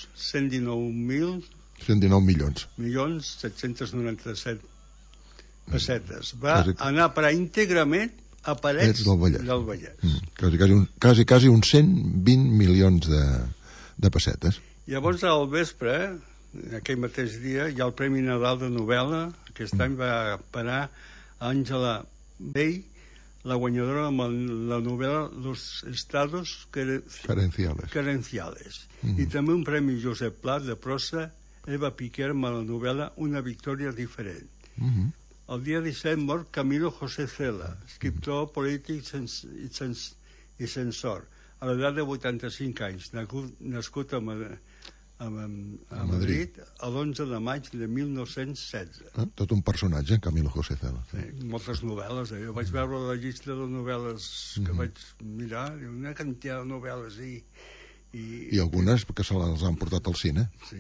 119 milions.
797 pessetes. Va anar a parar íntegrament a Parets del Vallès.
Quasi uns 120 milions de pessetes.
Llavors al vespre, aquell mateix dia, hi ha el Premi Nadal de novel·la. Aquest any va parar Àngela Bey, la guanyadora amb la novel·la Los Estados Carenciales. I també un Premi Josep Pla de prosa, Eva Piquer amb la novel·la Una victòria diferent. El dia 17 mor Camilo José Cela, escriptor, polític i censor, a l'edat de 85 anys, nascut a Madrid l'11 de maig de 1916.
Tot un personatge, Camilo José Cela.
Moltes novel·les. Jo vaig veure la llista de novel·les que vaig mirar, una quantitat de novel·les
i algunes que se les han portat al cine.
Sí.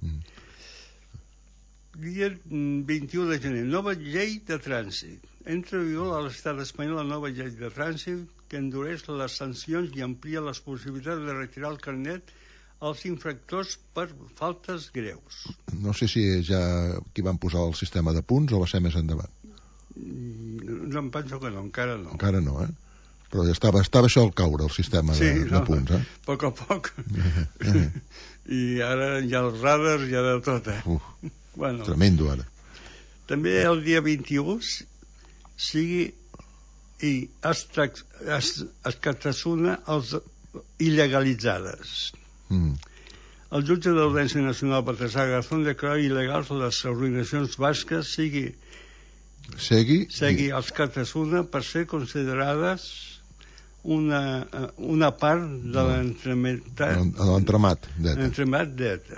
Dia 21 de gener, nova llei de trànsit. Entra en vigor a l'estat espanyol la nova llei de trànsit que endureix les sancions i amplia les possibilitats de retirar el carnet als infractors per faltes greus.
No sé si ja aquí van posar el sistema de punts o va ser més endavant.
No em penso que no, encara no.
Encara no, Però ja estava això al caure, el sistema de punts,
a poc. I ara hi ha els radars, hi ha de tot,
Tremendo, ara.
També el dia 21 sigui i escatasuna els il·legalitzades. El jutge de l'Audiència Nacional Baltasar Garzón declara il·legals les organitzacions basques sigui els Catasuna per ser considerades una part de
l'entremat
d'ETA.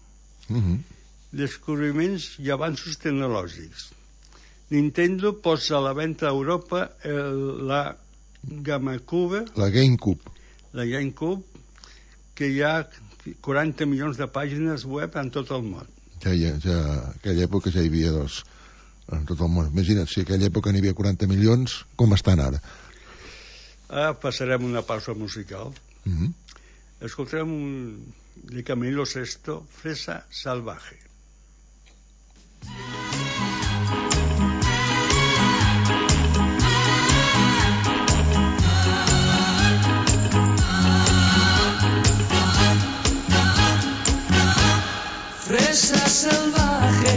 Descobriments i avanços tecnològics. Nintendo posa a la venda a Europa la GameCube, que ja 40 milions de pàgines web en tot el món.
Ja, aquella època ja hi havia en tot el món. Imagina't, si a aquella època n'hi havia 40 milions, com estan ara?
Passarem una pausa musical. Escoltarem de Camilo VI, Fresa Salvaje.
Fresa salvaje,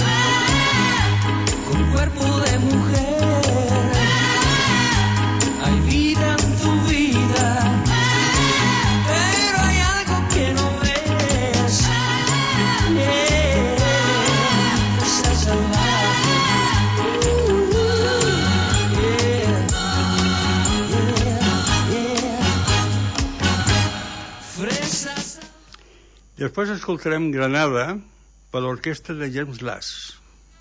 con cuerpo de mujer, hay vida en tu vida, pero hay algo que no ves. Fresa salvaje, Fresa salvaje.
Després escoltarem Granada per l'orquestra de James Last.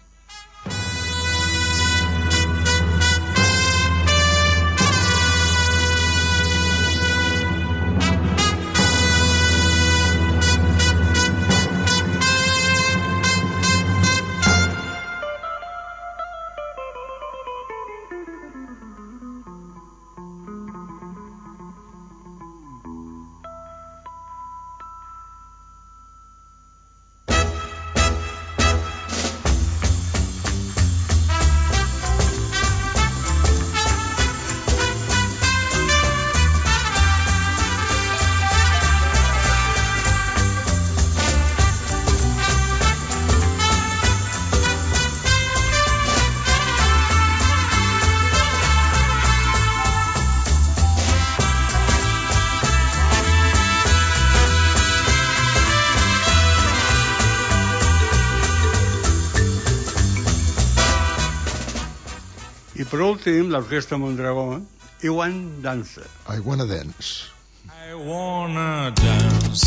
I per últim, l'orquestra Mondragón, I Want Dance.
I Wanna Dance.
I wanna dance.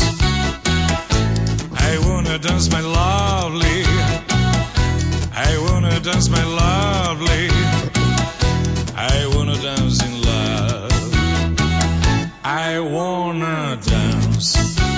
I wanna dance, my lovely. I wanna dance, my lovely. I wanna dance in love. I wanna dance.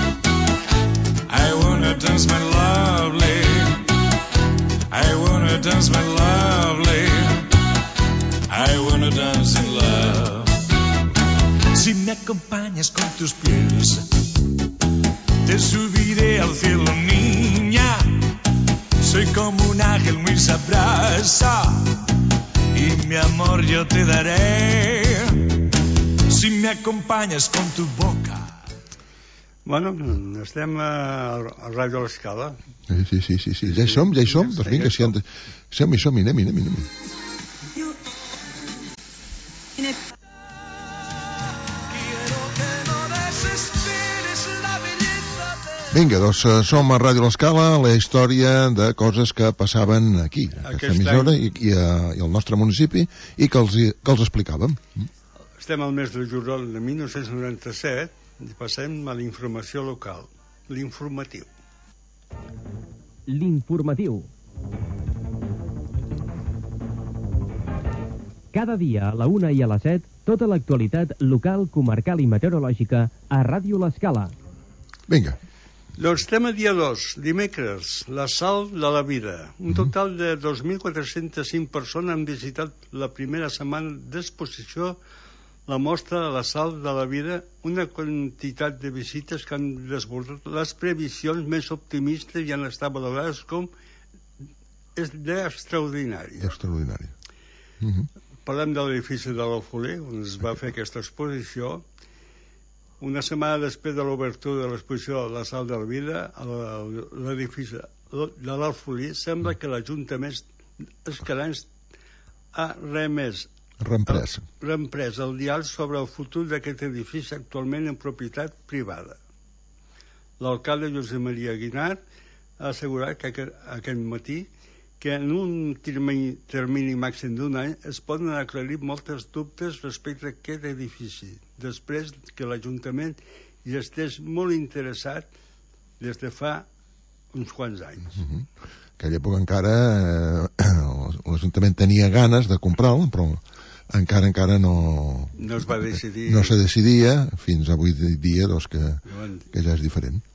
I wanna dance, my lovely. I wanna dance, my lovely. I wanna dance in love. Si me acompañas con tus pies, te subiré al cielo, niña. Soy como un ángel muy sabroso y mi amor yo te daré. Si me acompañas con tu boca.
Bueno, estem a Ràdio l'Escala.
Sí. Ja hi som? Doncs vinga, som-hi, anem. Vinga, doncs som a Ràdio l'Escala, la història de coses que passaven aquí, a aquesta emissora i al nostre municipi, i que els explicàvem.
Estem al mes de juliol de 1997 i passem a la informació local, l'informatiu.
L'informatiu. Cada dia a la 1 i a les 7, tota l'actualitat local, comarcal i meteorològica a Ràdio l'Escala.
Vinga.
Doncs tema dia 2, dimecres, la Sal de la Vida. Un total de 2.405 persones han visitat la primera setmana d'exposició la mostra de la Sal de la Vida, una quantitat de visites que han desbordat les previsions més optimistes i han estat valorades com d'extraordinari.
Extraordinari.
Parlem de l'edifici de l'Alfolí, on es va fer aquesta exposició. Una setmana després de l'obertura de l'exposició de la Sal de la Vida, a l'edifici de l'Alfolí, sembla que l'Ajuntament escalenc ha reemprès el diàleg sobre el futur d'aquest edifici actualment en propietat privada. L'alcalde Josep Maria Guinart ha assegurat que aquest matí que en un termini màxim d'un any es poden aclarir moltes dubtes respecte a aquest edifici, després que l'Ajuntament hi estés molt interessat des de fa uns quants anys.
Aquella època encara l'Ajuntament tenia ganes de comprar-lo, però encara no
es va decidir.
No se decidia, fins avui dia doncs, que ja és diferent.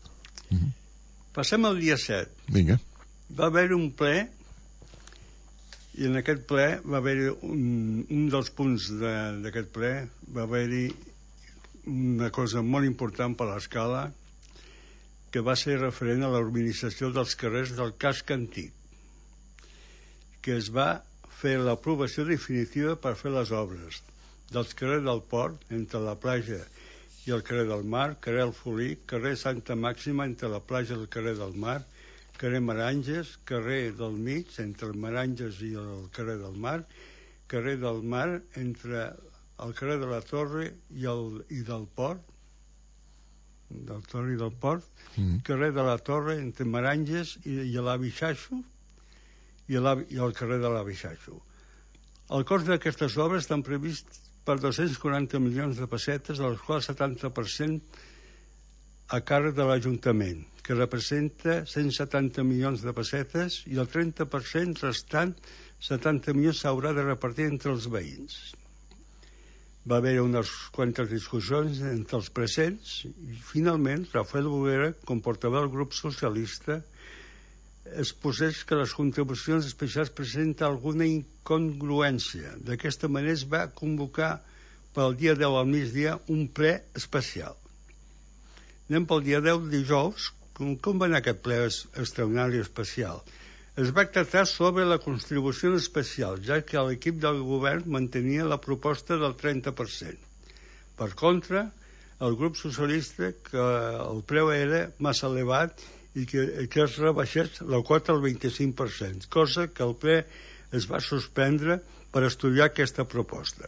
Passem al dia 7.
Vinga.
Va haver un ple, i en aquest ple va haver-hi un dels punts d'aquest ple, va haver-hi una cosa molt important per l'Escala, que va ser referent a l'urbanització dels carrers del casc antic, que es va fer l'aprovació definitiva per fer les obres dels carrers del Port, entre la platja i el carrer del Mar, carrer Alfolí, carrer Santa Màxima, entre la platja i el carrer del Mar, carrer Maranges, carrer del Mig, entre el Maranges i el carrer del Mar, carrer del Mar, entre el carrer de la Torre i del Port, del Torre i del Port, carrer de la Torre, entre Maranges i l'Avi Xaixo, i el carrer de l'Avi Xaixo. El cost d'aquestes obres estan previst per 240 milions de pessetes, de les quals 70% a càrrec de l'Ajuntament, que representa 170 milions de pessetes, i el 30% restant, 70 milions, s'haurà de repartir entre els veïns. Va haver unes quantes discussions entre els presents i finalment Rafael Bruguera, com portaveu del grup socialista, exposés que les contribucions especials presenten alguna incongruència. D'aquesta manera es va convocar pel dia 10 al migdia un ple especial. Anem pel dia 10, dijous. Com va anar aquest ple extraordinari especial? Es va tractar sobre la contribució especial, ja que l'equip del govern mantenia la proposta del 30%. Per contra, el grup socialista, que el preu era massa elevat i que es rebaixés la quota al 25%, cosa que el ple es va suspendre per estudiar aquesta proposta.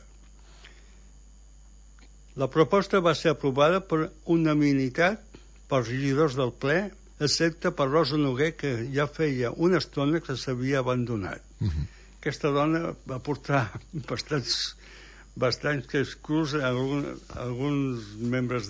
La proposta va ser aprovada per unanimitat pels regidors del ple, excepte per Rosa Noguer, que ja feia una estona que s'havia abandonat. Aquesta dona va portar bastants exclus a alguns membres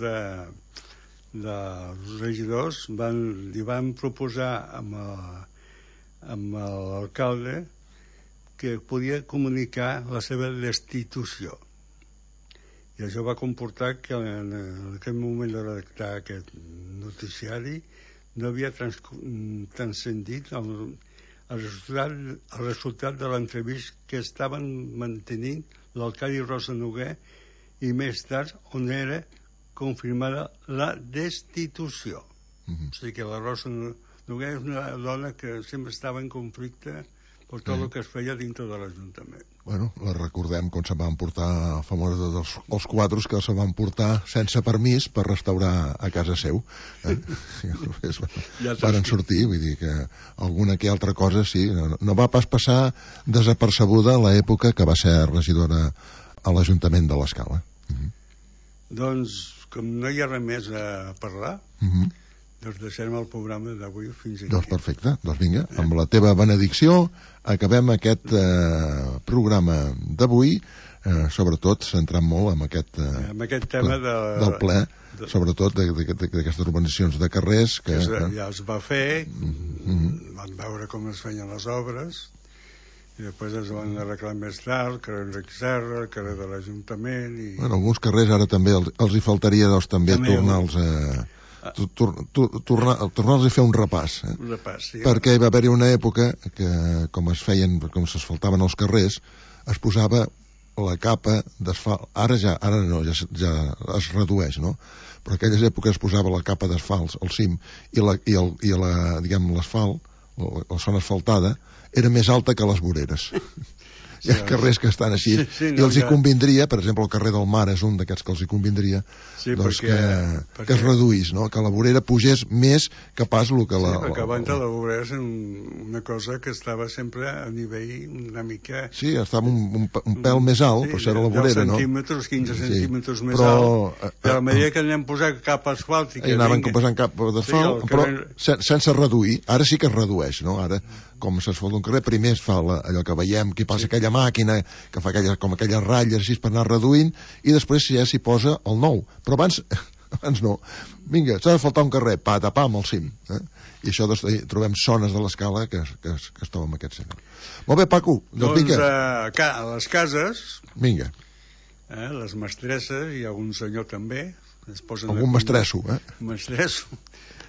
dels regidors li van proposar amb l'alcalde que podia comunicar la seva destitució. I això va comportar que en aquest moment de redactar aquest noticiari no havia transcendit el resultat de l'entrevista que estaven mantenint l'alcalde i Rosa Noguer, i més tard on era confirmada la destitució. O sigui que la Rosa Noguer és una dona que sempre estava en conflicte per tot el que es feia dintre de l'Ajuntament.
Bueno, la recordem quan se van portar famosos els quadros que se van portar sense permís per restaurar a casa seu. Varen sortir, vull dir que alguna que altra cosa sí, no va pas passar desapercebuda l'època que va ser regidora a l'Ajuntament de l'Escala.
Doncs, com no hi ha res més a parlar, doncs deixem el programa d'avui fins aquí.
Doncs perfecte, doncs vinga, amb la teva benedicció acabem aquest programa d'avui, sobretot centrant molt en aquest
tema
del ple, sobretot d'aquestes urbanitzacions de carrers
que ja es va fer, van veure com es feien les obres i després es van arreglar més tard, el carrer Enric Serra, el carrer de l'Ajuntament i...
Bueno, alguns carrers ara també els hi faltaria doncs també tornar-los tornar-los a fer un repàs,
sí,
perquè hi va haver-hi una època que com s'asfaltaven els carrers es posava la capa d'asfalt, ara no, ja es redueix, no? Però aquelles èpoques es posava la capa d'asfalt al cim i l'asfalt, la zona asfaltada era més alta que les voreres. Hi ha carrers que estan així i els hi convindria, per exemple el carrer del Mar és un d'aquests que els hi convindria doncs que es reduís, no? Que la vorera pugés més que pas el que la...
Sí, perquè abans de la vorera és una cosa que estava sempre a nivell una mica...
Sí, estava un pèl més alt, però això era la vorera, no?
10 centímetres, 15 centímetres més alt, però a mesura que anem posant cap asfàltica...
Anaven posant cap d'asfalt, però sense reduir. Ara sí que es redueix, no? Ara, com s'asfalta un carrer, primer es fa allò que veiem, que passa aquella màquina que fa aquelles ratlles així per anar reduint i després ja s'hi posa el nou, però abans no, vinga, s'ha de faltar un carrer, pam al cim, i això trobem zones de l'Escala que es troben en aquest sentit. Molt bé, Paco, doncs vinga.
A les cases,
vinga,
les mestresses i algun senyor també es posen
algun mestresso,
mestresso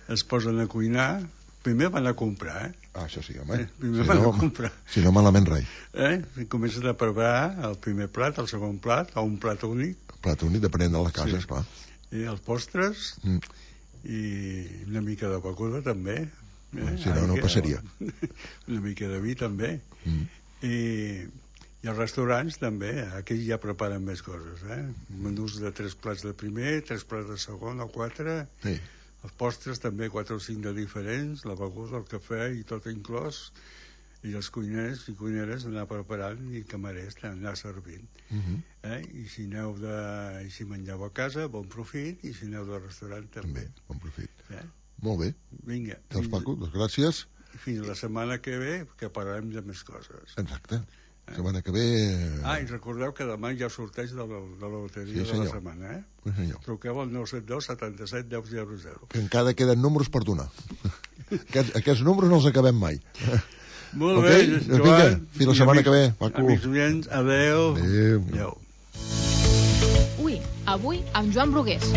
es posen a cuinar, primer van a comprar,
això sí, home.
Primer van a comprar.
Si no, malament res.
I comences a preparar el primer plat, el segon plat, o un plat únic.
Plat únic, depenent de la casa, esclar.
I els postres, i una mica de beguda, també.
Si no, no passaria.
Una mica de vi, també. I els restaurants, també. Aquí ja preparen més coses, menús de 3 plats de primer, 3 plats de segon, o 4...
Sí.
Els postres també 4 o 5 de diferents, la beguda, el cafè i tot inclòs, i els cuiners i cuineres anar preparant i camarers anar servint. I si mengeu a casa, bon profit, i si aneu del restaurant també.
Bon profit. Molt bé.
Vinga.
Doncs Paco, gràcies.
Fins la setmana que ve, que parlarem de més coses.
Exacte. La setmana que ve...
I recordeu que demà hi ha sorteig de la loteria de la setmana,
Sí, senyor.
Truqueu al 972 77 10 00.
Que encara queden números per donar. Aquests números no els acabem mai.
Molt bé,
Joan. Vinga, fins la setmana que ve, Paco.
Amics oients, adeu.
Adeu.
Avui amb Joan Brugués.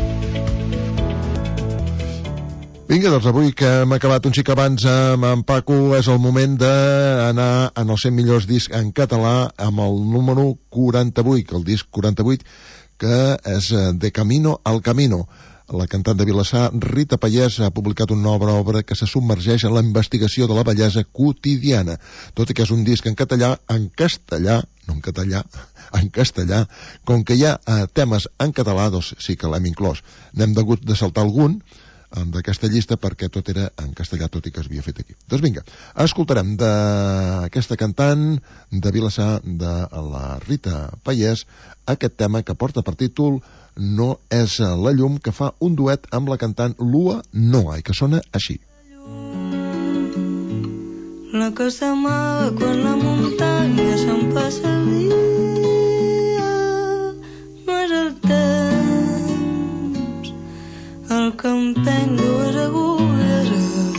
Vinga, doncs avui que hem acabat un xic abans amb en Paco, és el moment d'anar en els 100 millors discs en català amb el número 48, el disc 48, que és De Camino al Camino. La cantant de Vilassar, Rita Pallès, ha publicat una nova obra que se submergeix en la investigació de la bellesa quotidiana. Tot i que és un disc en castellà, com que hi ha temes en català, doncs sí que l'hem inclòs. N'hem hagut de saltar algun d'aquesta llista perquè tot era en castellà, tot i que es havia fet aquí. Doncs vinga, escoltarem d'aquesta cantant de Vilassar, de la Rita Pallès, aquest tema que porta per títol No és la llum, que fa un duet amb la cantant Lua Noa i que sona així.
La que s'amaga quan la muntanya se'n passa el dia no és el temps el que empeny dues agulles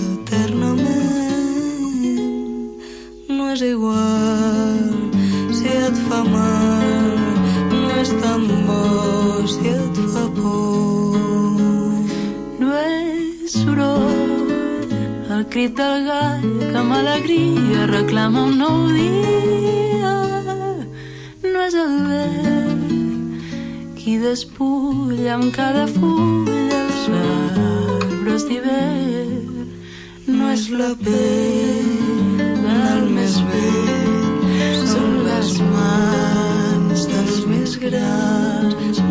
eternament. No és igual si et fa mal, no és tan bo si et fa por. No és soroll el crit del gall que amb alegria reclama un nou dia. No és el vent qui despulla amb cada fulla els arbres d'hivern. No és la pell del més vell, són les mans dels més grans.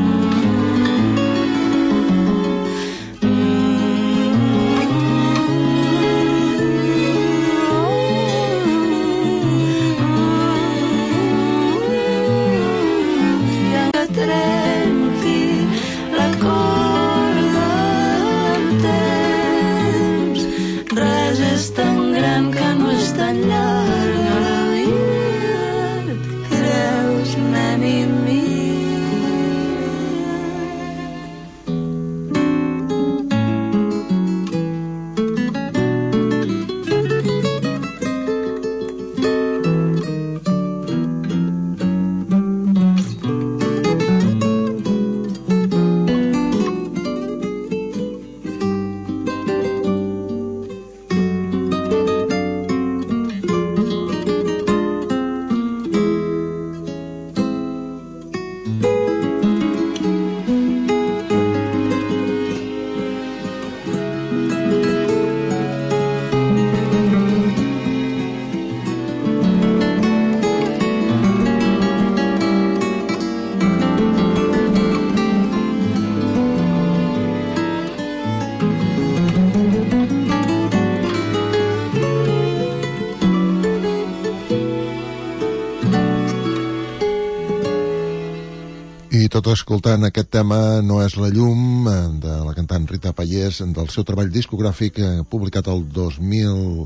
Tot escoltant aquest tema No és la llum, de la cantant Rita Pallès, del seu treball discogràfic publicat el 2000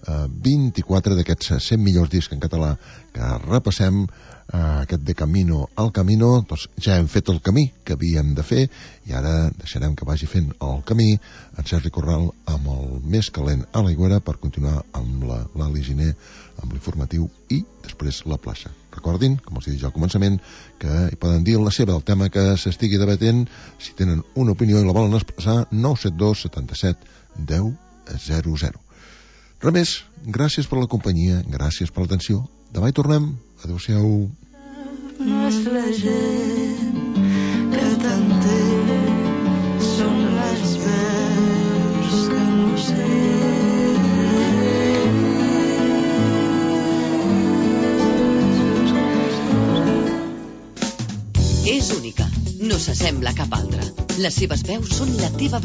24 d'aquests 100 millors discs en català que repassem, aquest de Camino al Camino. Doncs ja hem fet el camí que havíem de fer i ara deixarem que vagi fent el camí en Sergi Corral amb el més calent a l'aigüera per continuar amb l'Ali Giner, amb l'informatiu i després la plaça. Recordin, com els he dit al començament, que hi poden dir la seva del tema que s'estigui debatent. Si tenen una opinió i la volen expressar, 972 77 10 00. Res més, gràcies per la companyia, gràcies per l'atenció. Demà hi tornem. Adéu-siau.
No és la gent que t'entén, són les veus que no sé.
És única, no s'assembla a cap altra. Les seves veus són la teva